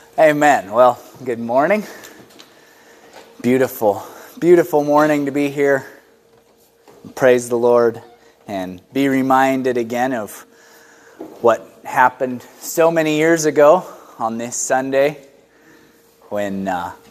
Amen. Well, good morning. Beautiful, beautiful morning to be here. Praise the Lord and be reminded again of what happened so many years ago on this Sunday when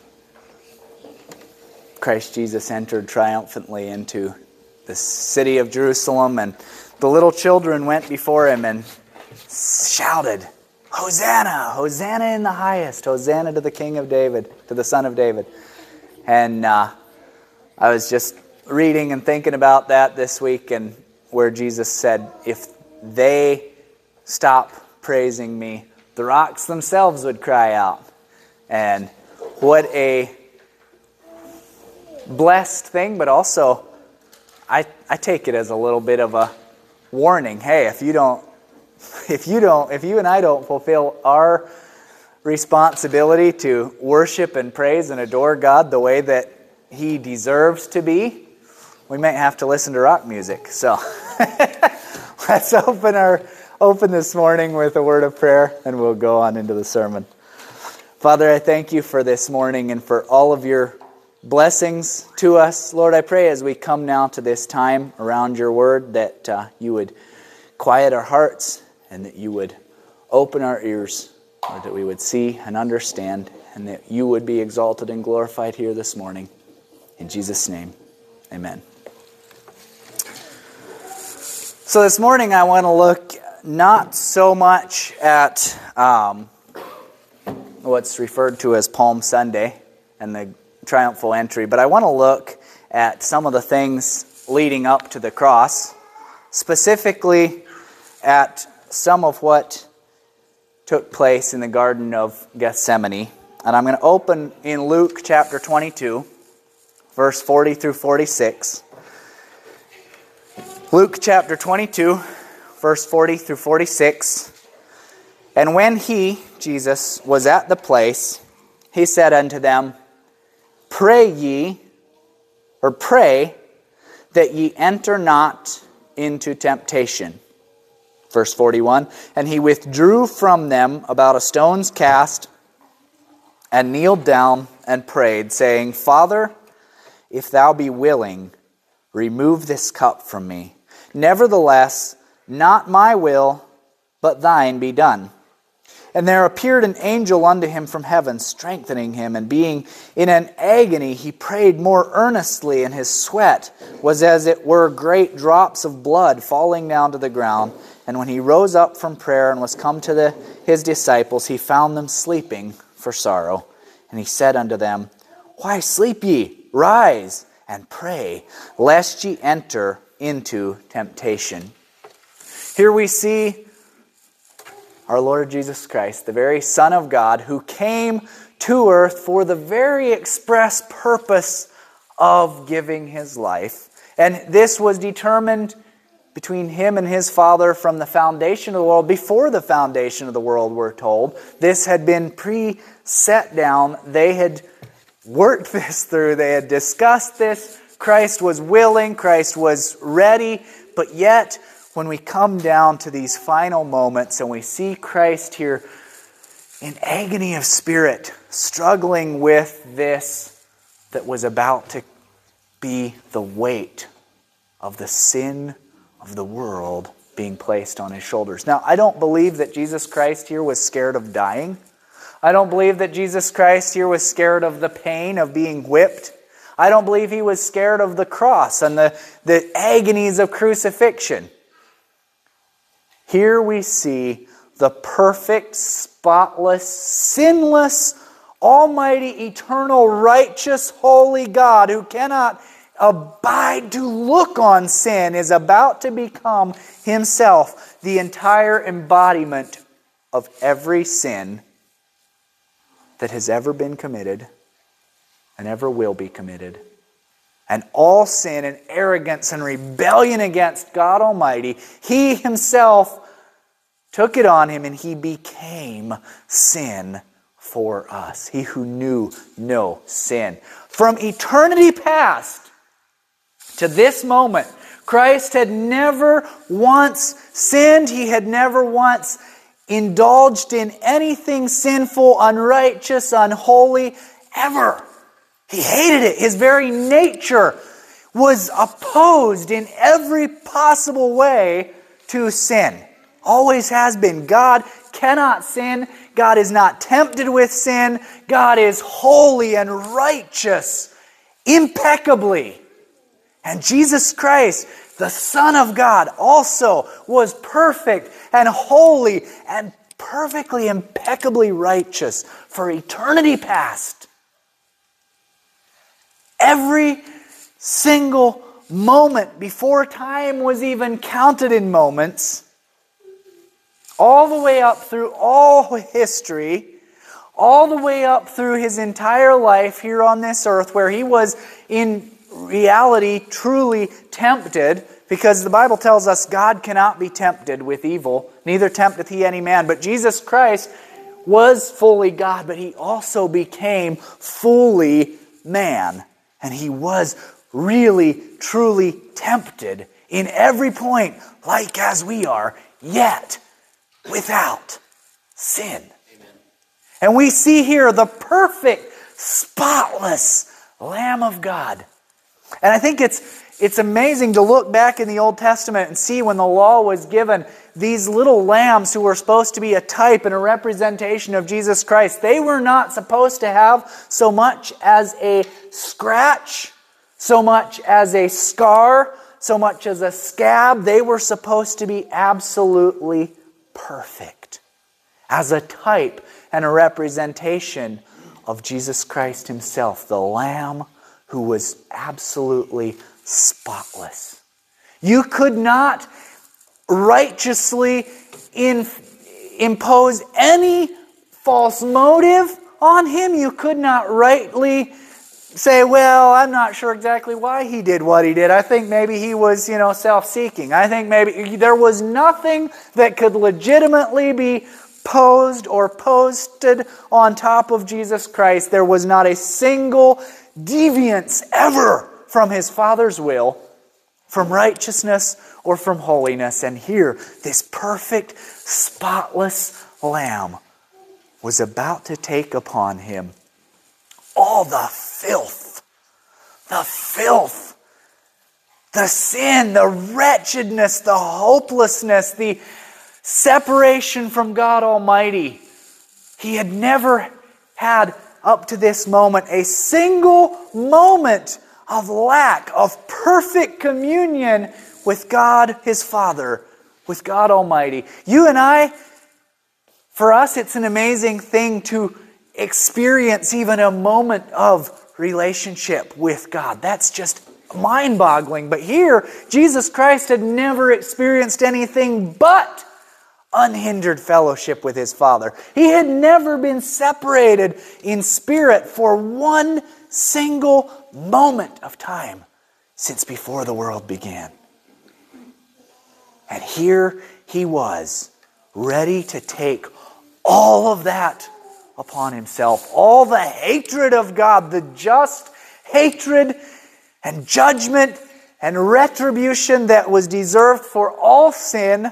Christ Jesus entered triumphantly into the city of Jerusalem, and the little children went before him and shouted, "Hosanna! Hosanna in the highest! Hosanna to the King of David, to the Son of David." And I was just reading and thinking about that this week, and where Jesus said, if they stop praising me, the rocks themselves would cry out. And what a blessed thing, but also I take it as a little bit of a warning. Hey, if you and I don't fulfill our responsibility to worship and praise and adore God the way that He deserves to be, we might have to listen to rock music. So let's open this morning with a word of prayer, and we'll go on into the sermon. Father, I thank you for this morning and for all of your blessings to us. Lord, I pray as we come now to this time around your word that you would quiet our hearts and that you would open our ears, or that we would see and understand, and that you would be exalted and glorified here this morning. In Jesus' name, amen. So this morning I want to look not so much at what's referred to as Palm Sunday and the triumphal entry, but I want to look at some of the things leading up to the cross, specifically at some of what took place in the Garden of Gethsemane. And I'm going to open in Luke chapter 22, verse 40 through 46. Luke chapter 22, verse 40 through 46. And when he, Jesus, was at the place, he said unto them, Pray that ye enter not into temptation. Verse 41, and he withdrew from them about a stone's cast, and kneeled down and prayed, saying, Father, if thou be willing, remove this cup from me. Nevertheless, not my will, but thine be done. And there appeared an angel unto him from heaven, strengthening him, and being in an agony, he prayed more earnestly, and his sweat was as it were great drops of blood falling down to the ground. And when he rose up from prayer and was come to his disciples, he found them sleeping for sorrow. And he said unto them, Why sleep ye? Rise and pray, lest ye enter into temptation. Here we see our Lord Jesus Christ, the very Son of God, who came to earth for the very express purpose of giving his life. And this was determined between him and his Father from the foundation of the world. Before the foundation of the world, we're told. This had been pre-set down. They had worked this through. They had discussed this. Christ was willing. Christ was ready. But yet, when we come down to these final moments and we see Christ here in agony of spirit, struggling with this that was about to be the weight of the sin of the world being placed on his shoulders. Now, I don't believe that Jesus Christ here was scared of dying. I don't believe that Jesus Christ here was scared of the pain of being whipped. I don't believe he was scared of the cross and the agonies of crucifixion. Here we see the perfect, spotless, sinless, almighty, eternal, righteous, holy God who cannot abide to look on sin is about to become himself the entire embodiment of every sin that has ever been committed and ever will be committed. And all sin and arrogance and rebellion against God Almighty, he himself took it on him and he became sin for us. He who knew no sin. From eternity past to this moment, Christ had never once sinned. He had never once indulged in anything sinful, unrighteous, unholy, ever. He hated it. His very nature was opposed in every possible way to sin. Always has been. God cannot sin. God is not tempted with sin. God is holy and righteous, impeccably. And Jesus Christ, the Son of God, also was perfect and holy and perfectly, impeccably righteous for eternity past. Every single moment before time was even counted in moments, all the way up through all history, all the way up through His entire life here on this earth, where He was in reality truly tempted, because the Bible tells us God cannot be tempted with evil, neither tempteth He any man. But Jesus Christ was fully God, but He also became fully man. And He was really, truly tempted in every point, like as we are, yet without sin. Amen. And we see here the perfect, spotless Lamb of God. And I think it's amazing to look back in the Old Testament and see when the law was given, these little lambs who were supposed to be a type and a representation of Jesus Christ, they were not supposed to have so much as a scratch, so much as a scar, so much as a scab. They were supposed to be absolutely perfect as a type and a representation of Jesus Christ Himself, the Lamb who was absolutely spotless. You could not righteously impose any false motive on Him. You could not rightly say, well, I'm not sure exactly why He did what He did. I think maybe He was, self-seeking. I think maybe there was nothing that could legitimately be posed or posted on top of Jesus Christ. There was not a single deviance ever from His Father's will, from righteousness or from holiness. And here, this perfect, spotless Lamb was about to take upon Him all the filth, the sin, the wretchedness, the hopelessness, the separation from God Almighty. He had never had, up to this moment, a single moment of lack of perfect communion with God His Father, with God Almighty. You and I, for us, it's an amazing thing to experience even a moment of relationship with God. That's just mind-boggling. But here, Jesus Christ had never experienced anything but unhindered fellowship with His Father. He had never been separated in spirit for one single moment of time since before the world began. And here He was, ready to take all of that upon Himself. All the hatred of God, the just hatred and judgment and retribution that was deserved for all sin,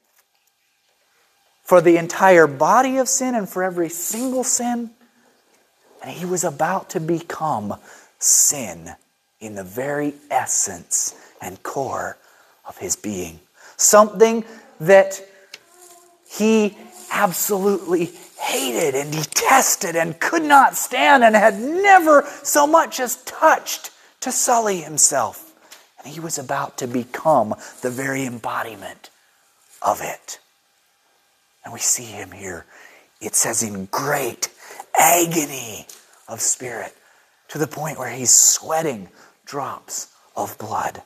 for the entire body of sin and for every single sin. And He was about to become sin in the very essence and core of His being. Something that He absolutely hated and detested and could not stand and had never so much as touched to sully Himself. And He was about to become the very embodiment of it. And we see Him here, it says, in great agony of spirit, to the point where He's sweating drops of blood.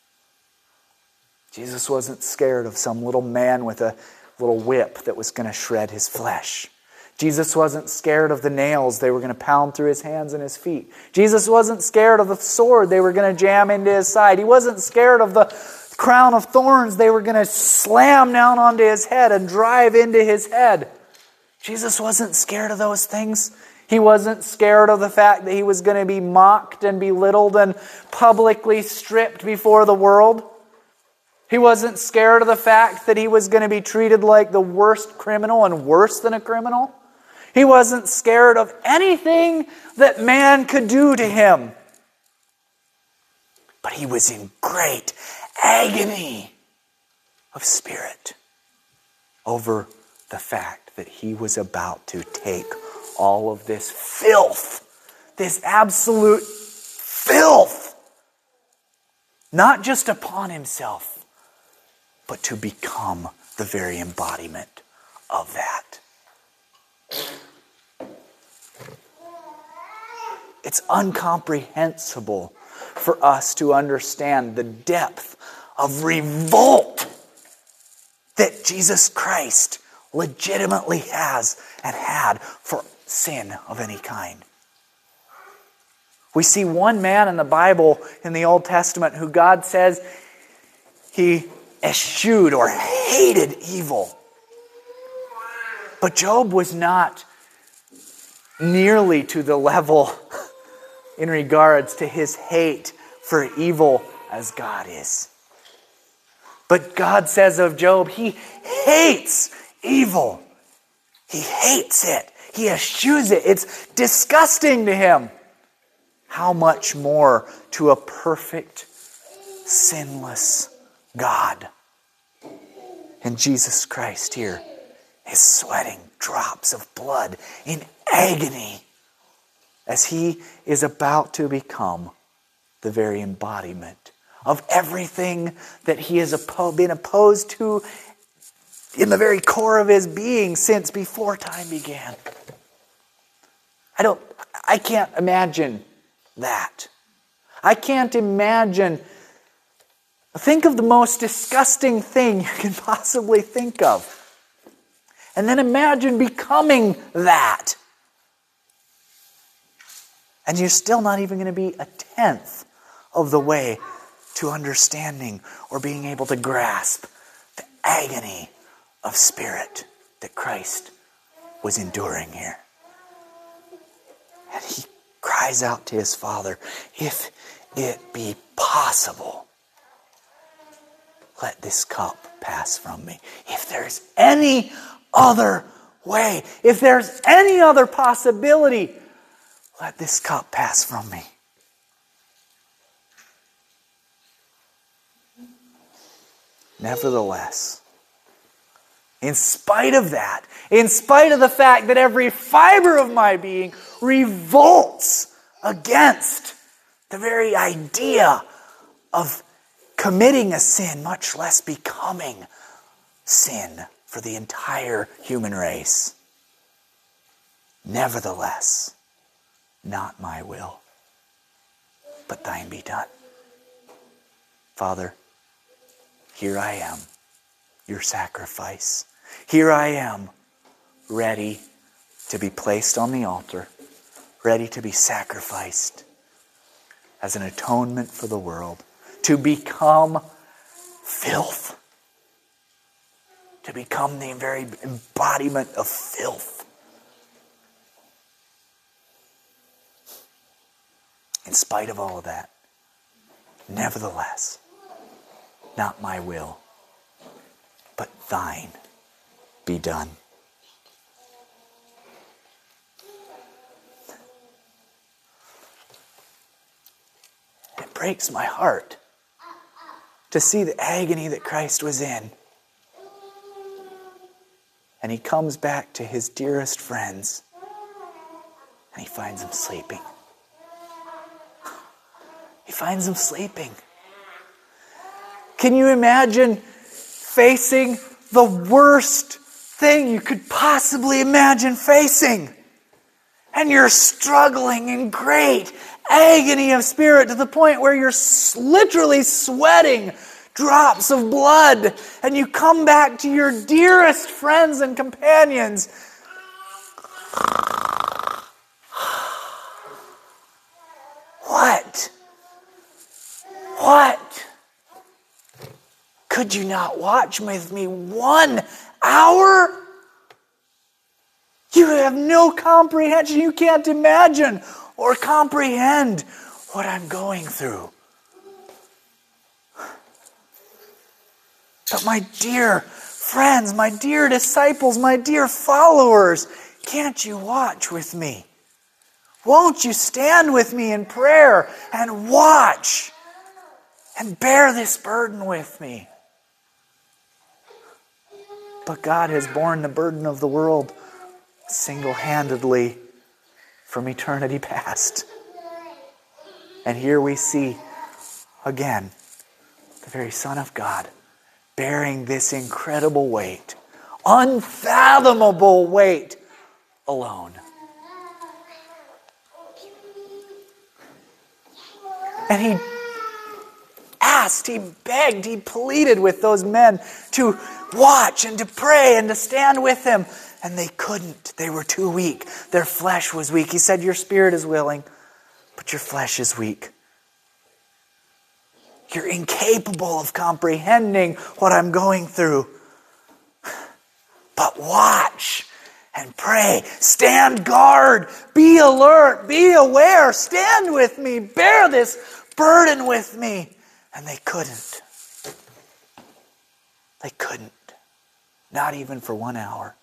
Jesus wasn't scared of some little man with a little whip that was going to shred His flesh. Jesus wasn't scared of the nails they were going to pound through His hands and His feet. Jesus wasn't scared of the sword they were going to jam into His side. He wasn't scared of the crown of thorns they were going to slam down onto His head and drive into His head. Jesus wasn't scared of those things. He wasn't scared of the fact that He was going to be mocked and belittled and publicly stripped before the world. He wasn't scared of the fact that he was going to be treated like the worst criminal and worse than a criminal. He wasn't scared of anything that man could do to him. But he was in great agony of spirit over the fact that he was about to take all of this filth, this absolute filth, not just upon himself, but to become the very embodiment of that. It's incomprehensible for us to understand the depth of revolt that Jesus Christ legitimately has and had for sin of any kind. We see one man in the Bible, in the Old Testament, who God says he eschewed or hated evil. But Job was not nearly to the level in regards to his hate for evil as God is. But God says of Job, he hates evil. He hates it. He eschews it. It's disgusting to him. How much more to a perfect, sinless God. And Jesus Christ here is sweating drops of blood in agony as he is about to become the very embodiment of everything that he has been opposed to in the very core of his being since before time began. I can't imagine that. I can't imagine. Think of the most disgusting thing you can possibly think of. And then imagine becoming that. And you're still not even going to be a tenth of the way to understanding or being able to grasp the agony of spirit that Christ was enduring here. And he cries out to his Father, if it be possible, let this cup pass from me. If there's any other way, if there's any other possibility, let this cup pass from me. Nevertheless, in spite of that, in spite of the fact that every fiber of my being revolts against the very idea of committing a sin, much less becoming sin for the entire human race. Nevertheless, not my will, but thine be done. Father, here I am, your sacrifice. Here I am, ready to be placed on the altar, ready to be sacrificed as an atonement for the world, to become filth, to become the very embodiment of filth. In spite of all of that, nevertheless, not my will, but thine be done. It breaks my heart to see the agony that Christ was in. And he comes back to his dearest friends and he finds them sleeping. He finds them sleeping. Can you imagine facing the worst thing you could possibly imagine facing? And you're struggling in great agony of spirit to the point where you're literally sweating drops of blood. And you come back to your dearest friends and companions. What? What? Could you not watch with me 1 hour? You have no comprehension. You can't imagine or comprehend what I'm going through. But my dear friends, my dear disciples, my dear followers, can't you watch with me? Won't you stand with me in prayer and watch and bear this burden with me? But God has borne the burden of the world single-handedly from eternity past. And here we see again the very Son of God bearing this incredible weight, unfathomable weight alone. And He asked, He begged, He pleaded with those men to watch and to pray and to stand with Him. And they couldn't. They were too weak. Their flesh was weak. He said, your spirit is willing, but your flesh is weak. You're incapable of comprehending what I'm going through. But watch and pray. Stand guard. Be alert. Be aware. Stand with me. Bear this burden with me. And they couldn't. They couldn't. Not even for 1 hour.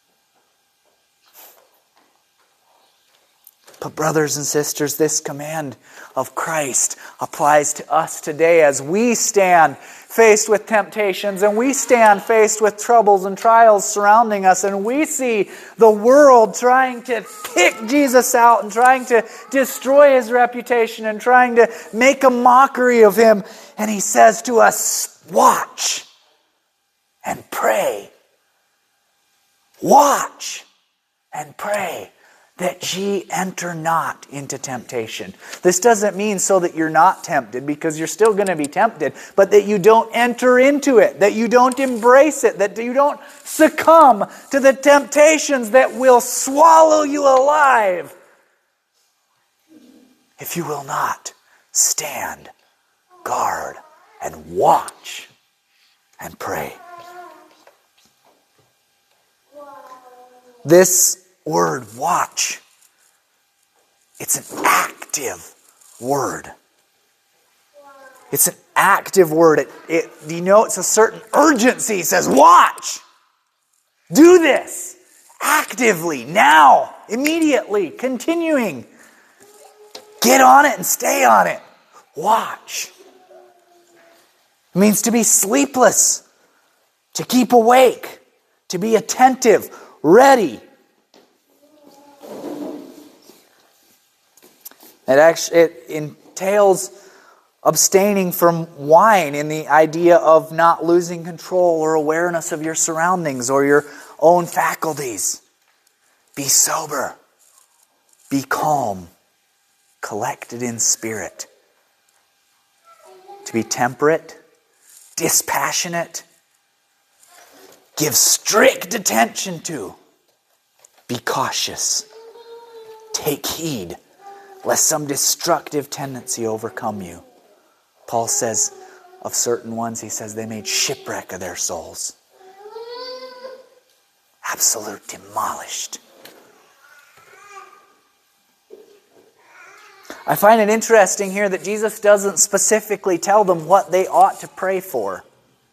But brothers and sisters, this command of Christ applies to us today as we stand faced with temptations and we stand faced with troubles and trials surrounding us, and we see the world trying to kick Jesus out and trying to destroy His reputation and trying to make a mockery of Him. And He says to us, watch and pray. Watch and pray that ye enter not into temptation. This doesn't mean so that you're not tempted, because you're still going to be tempted, but that you don't enter into it, that you don't embrace it, that you don't succumb to the temptations that will swallow you alive if you will not stand, guard, and watch and pray. This word watch, it's an active word. It's an active word. It denotes a certain urgency. It says, watch. Do this actively, now, immediately, continuing. Get on it and stay on it. Watch. It means to be sleepless, to keep awake, to be attentive, ready. It entails abstaining from wine in the idea of not losing control or awareness of your surroundings or your own faculties. Be sober. Be calm. Collected in spirit. To be temperate. Dispassionate. Give strict attention to. Be cautious. Take heed, lest some destructive tendency overcome you. Paul says of certain ones, he says they made shipwreck of their souls. Absolute demolished. I find it interesting here that Jesus doesn't specifically tell them what they ought to pray for.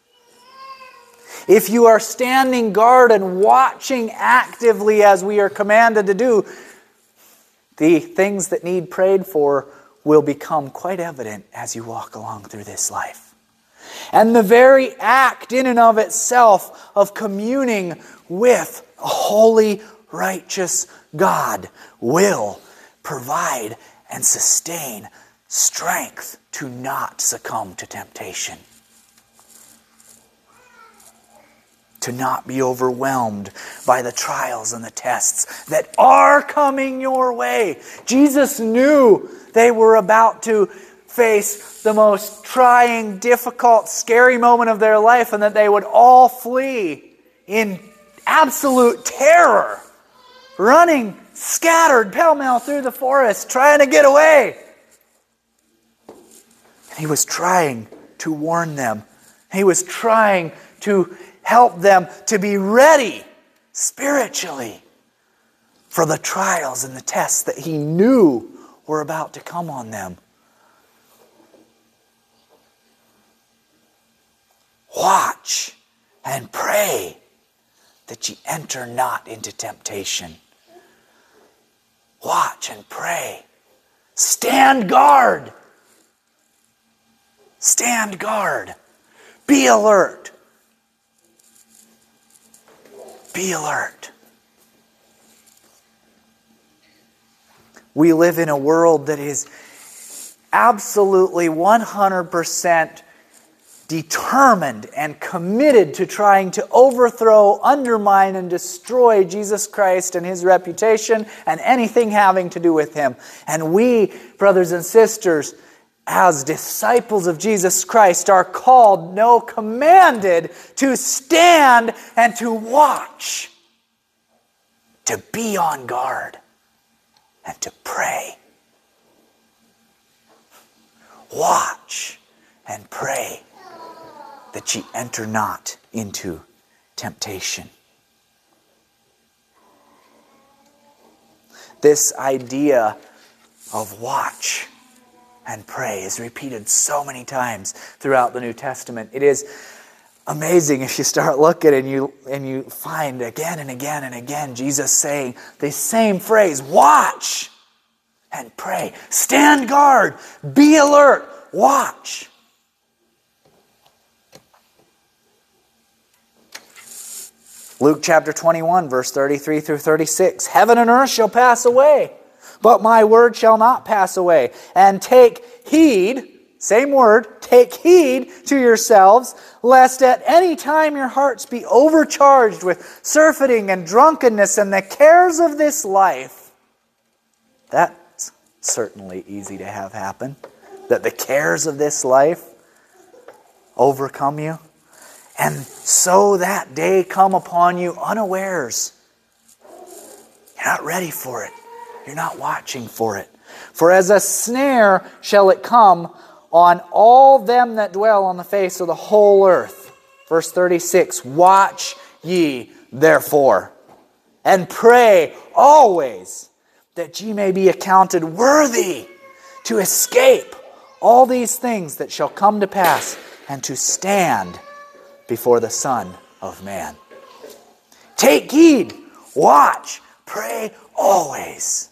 If you are standing guard and watching actively as we are commanded to do, the things that need prayed for will become quite evident as you walk along through this life. And the very act in and of itself of communing with a holy, righteous God will provide and sustain strength to not succumb to temptation. To not be overwhelmed by the trials and the tests that are coming your way. Jesus knew they were about to face the most trying, difficult, scary moment of their life, and that they would all flee in absolute terror, running scattered pell-mell through the forest, trying to get away. He was trying to warn them. He was trying to help them to be ready spiritually for the trials and the tests that he knew were about to come on them. Watch and pray that ye enter not into temptation. Watch and pray. Stand guard. Stand guard. Be alert. Be alert. We live in a world that is absolutely 100% determined and committed to trying to overthrow, undermine, and destroy Jesus Christ and His reputation and anything having to do with Him. And we, brothers and sisters, as disciples of Jesus Christ, are called, no, commanded to stand and to watch, to be on guard, and to pray. Watch and pray that ye enter not into temptation. This idea of watch and pray is repeated so many times throughout the New Testament. It is amazing if you start looking and you find again and again and again Jesus saying the same phrase, watch and pray. Stand guard, be alert, watch. Luke chapter 21, verse 33 through 36. Heaven and earth shall pass away, but my word shall not pass away. And take heed, same word, take heed to yourselves, lest at any time your hearts be overcharged with surfeiting and drunkenness and the cares of this life. That's certainly easy to have happen. That the cares of this life overcome you. And so that day come upon you unawares. You're not ready for it. You're not watching for it. For as a snare shall it come on all them that dwell on the face of the whole earth. Verse 36, watch ye therefore, and pray always, that ye may be accounted worthy to escape all these things that shall come to pass, and to stand before the Son of Man. Take heed, watch, pray always.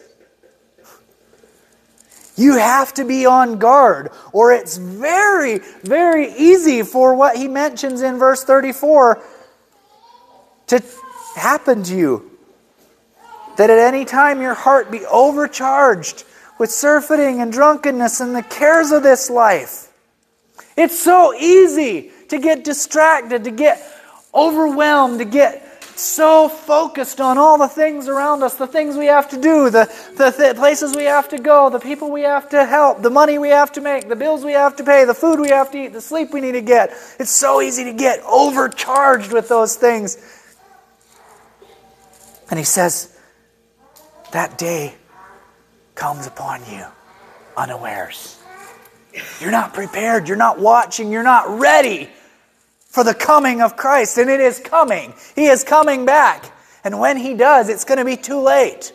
You have to be on guard, or it's very, very easy for what he mentions in verse 34 to happen to you. That at any time your heart be overcharged with surfeiting and drunkenness and the cares of this life. It's so easy to get distracted, to get overwhelmed, to get so focused on all the things around us, the things we have to do, the places we have to go, the people we have to help, the money we have to make, the bills we have to pay, the food we have to eat, the sleep we need to get. It's so easy to get overcharged with those things. And he says, that day comes upon you unawares. You're not prepared, you're not watching, you're not ready for the coming of Christ. And it is coming. He is coming back. And when He does, it's going to be too late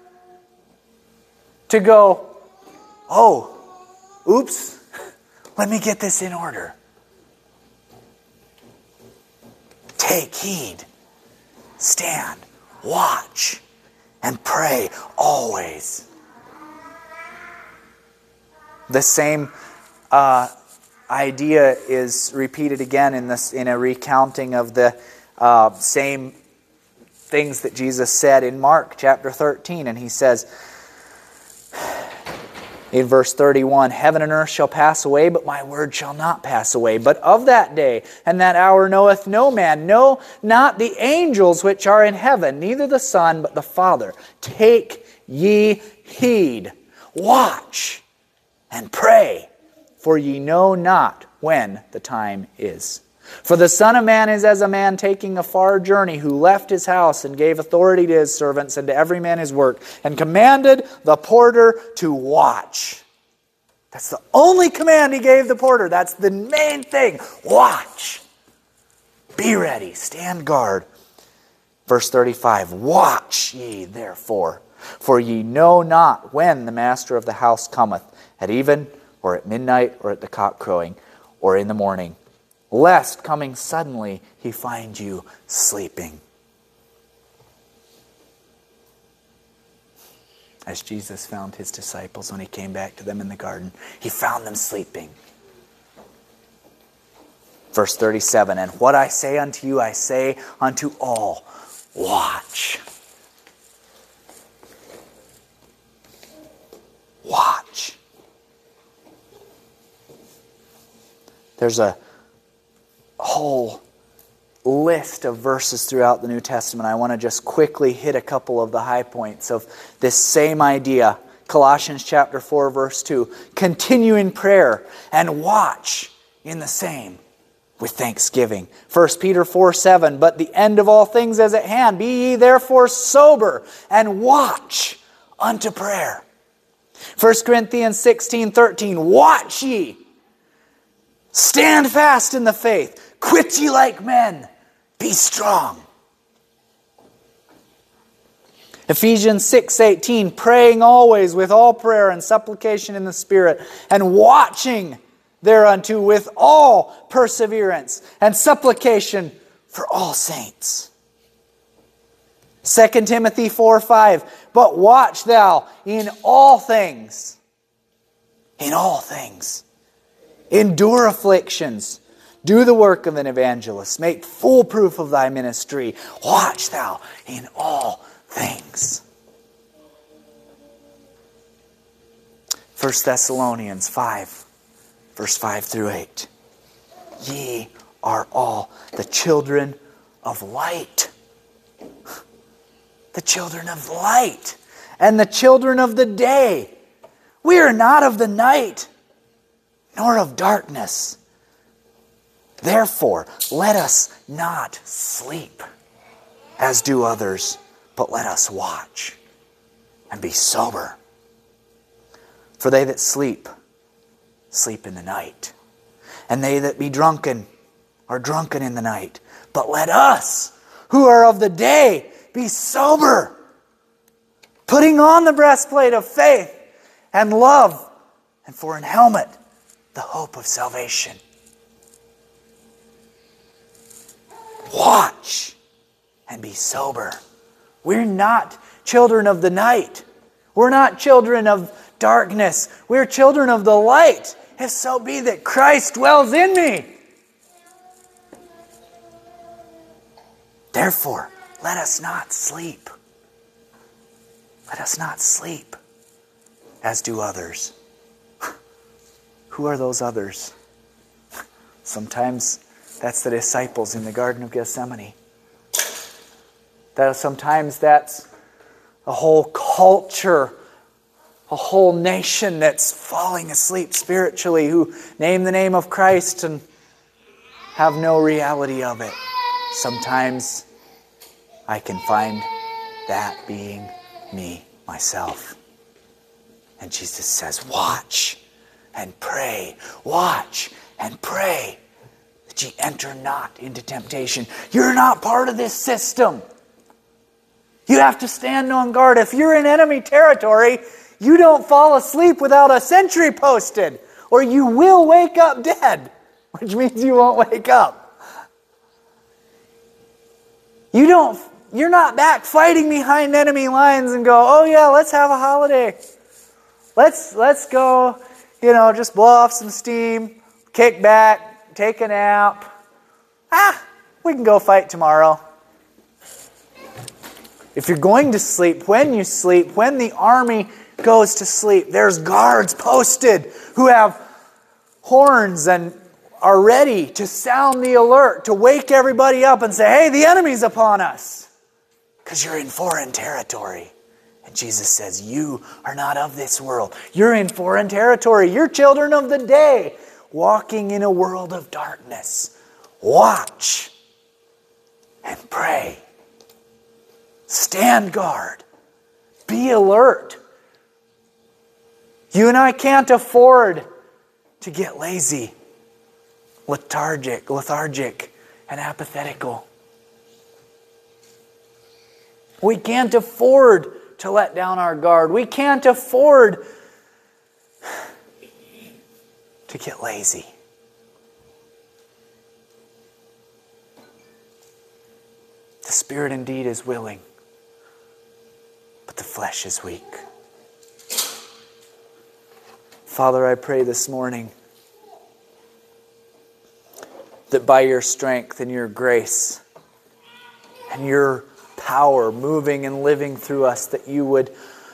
to go, oh, oops, let me get this in order. Take heed, stand, watch, and pray always. The same idea is repeated again in a recounting of the same things that Jesus said in Mark chapter 13. And he says in verse 31, heaven and earth shall pass away, but my word shall not pass away. But of that day and that hour knoweth no man, no, not the angels which are in heaven, neither the Son, but the Father. Take ye heed, watch, and pray, for ye know not when the time is. For the Son of Man is as a man taking a far journey, who left his house and gave authority to his servants and to every man his work, and commanded the porter to watch. That's the only command he gave the porter. That's the main thing. Watch. Be ready. Stand guard. Verse 35, watch ye therefore, for ye know not when the master of the house cometh, at even, or at midnight, or at the cock crowing, or in the morning, lest coming suddenly he find you sleeping. As Jesus found his disciples when he came back to them in the garden, he found them sleeping. Verse 37, and what I say unto you, I say unto all, watch. Watch. There's a whole list of verses throughout the New Testament. I want to just quickly hit a couple of the high points of this same idea. Colossians chapter 4, verse 2. Continue in prayer and watch in the same with thanksgiving. 1 Peter 4, 7. But the end of all things is at hand. Be ye therefore sober and watch unto prayer. 1 Corinthians 16, 13. Watch ye. Stand fast in the faith. Quit ye like men. Be strong. Ephesians 6:18, praying always with all prayer and supplication in the Spirit, and watching thereunto with all perseverance and supplication for all saints. 2 Timothy 4:5, but watch thou in all things, endure afflictions, do the work of an evangelist. Make full proof of thy ministry. Watch thou in all things. 1 Thessalonians 5, verse 5 through 8. Ye are all the children of light. The children of light and the children of the day. We are not of the night, nor of darkness. Therefore, let us not sleep, as do others, but let us watch and be sober. For they that sleep, sleep in the night. And they that be drunken, are drunken in the night. But let us, who are of the day, be sober, putting on the breastplate of faith and love, and for an helmet, the hope of salvation. Watch and be sober. We're not children of the night. We're not children of darkness. We're children of the light, if so be that Christ dwells in me. Therefore, let us not sleep. Let us not sleep, as do others. Who are those others? Sometimes that's the disciples in the Garden of Gethsemane. Sometimes that's a whole culture, a whole nation that's falling asleep spiritually, who name the name of Christ and have no reality of it. Sometimes I can find that being me, myself. And Jesus says, watch and pray. Watch and pray that ye enter not into temptation. You're not part of this system. You have to stand on guard. If you're in enemy territory, you don't fall asleep without a sentry posted, or you will wake up dead, which means you won't wake up. You're not back fighting behind enemy lines and go, oh yeah, let's have a holiday. Let's go, just blow off some steam, kick back, take a nap. We can go fight tomorrow. If you're going to sleep, when the army goes to sleep, there's guards posted who have horns and are ready to sound the alert, to wake everybody up and say, hey, the enemy's upon us. Because you're in foreign territory. And Jesus says, you are not of this world. You're in foreign territory. You're children of the day, walking in a world of darkness. Watch and pray. Stand guard. Be alert. You and I can't afford to get lazy, lethargic, and apathetical. We can't afford to let down our guard. We can't afford to get lazy. spirit indeed is willing, but the flesh is weak. Father, I pray this morning that by your strength and your grace and your power moving and living through us, that you would,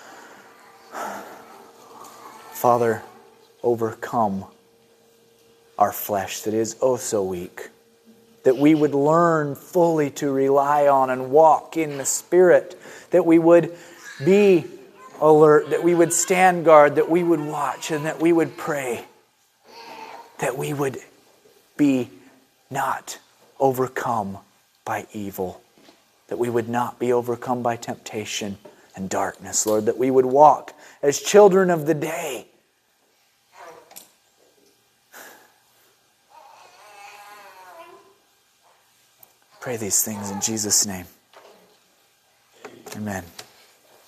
Father, overcome our flesh that is oh so weak. That we would learn fully to rely on and walk in the Spirit. That we would be alert, that we would stand guard, that we would watch, and that we would pray. That we would be not overcome by evil. That we would not be overcome by temptation and darkness, Lord. That we would walk as children of the day. Pray these things in Jesus' name. Amen.